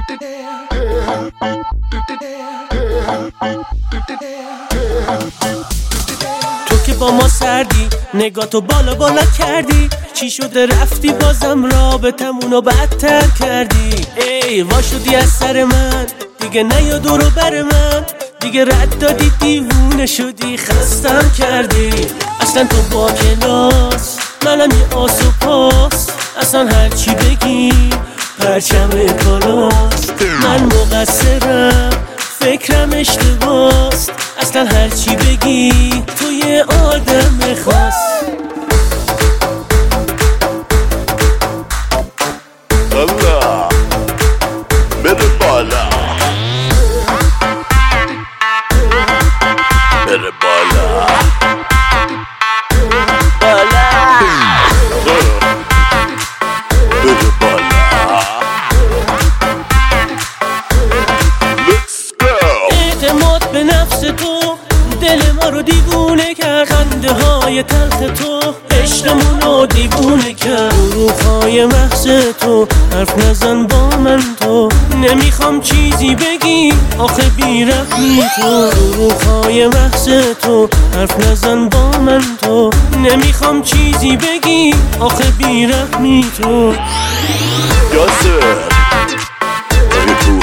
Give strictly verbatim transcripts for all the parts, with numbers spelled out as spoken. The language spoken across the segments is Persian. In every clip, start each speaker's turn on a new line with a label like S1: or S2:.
S1: تو که با ما سردی، نگاتو بالا بالا کردی، چی شده رفتی بازم رابطمونو بدتر کردی؟ ای وا شدی از سر من، دیگه نیا دورو بر من، دیگه رد دادی دیوونه شدی خستم کردی. اصلا تو با کلاس، منم یه آس و پاس، اصلا هرچی بگی پرچم بالاست. من مقصرم، فکرم اشتباست، اصلا هرچی بگی تو یه آدم خاص.
S2: الله بده بالا، بده بالا بالا، بده بالا. Let's go.
S1: اعتماد به نفس تو دل ما رو دیوونه کرد، خنده های تلخ تو عشقمون رو دیوونه کرد. دروغ های محض تو، حرف نزن با من تو، نمیخوام چیزی بگی آخه بی‌رحمی تو. دروغ های محض تو، حرف نزن با من تو، نمیخوام چیزی بگی آخه بی‌رحمی تو.
S2: یاسر بگه تو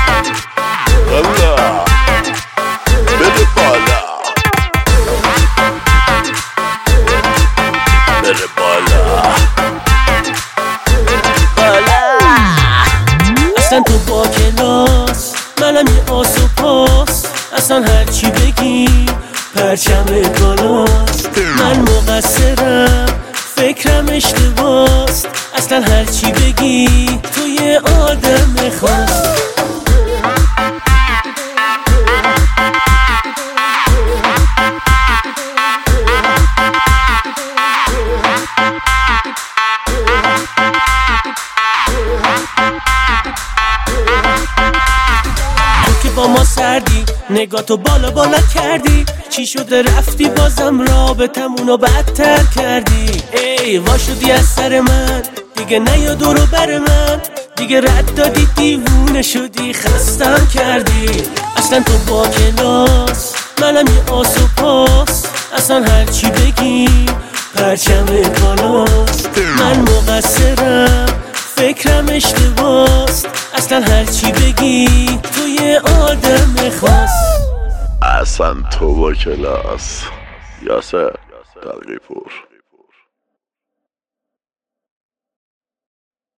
S2: الله بده بالا، بده بالا بالا.
S1: اصلا تو با کلاس، منم یه آس و پاس، اصلا هرچی بگی پرچم بالاست. من مقصرم، فکرم اشتباست، اصلا هرچی بگی تو یه آدم خاص. با ما سردی، نگاتو بالا بالا کردی، چی شده رفتی بازم رابطمونو بدتر کردی؟ ای وا شدی از سر من، دیگه نیا دورو بر من، دیگه رد دادی دیوونه شدی خستم کردی. اصلا تو با کلاس، منم یه آس و پاس، اصلا هرچی بگی پرچم بالاست. من مقصرم، فکرم اشتباست، اصلا هرچی بگی تو یه آدم خاص.
S2: اصلا تو با کلاس. یاسر تلقی پور.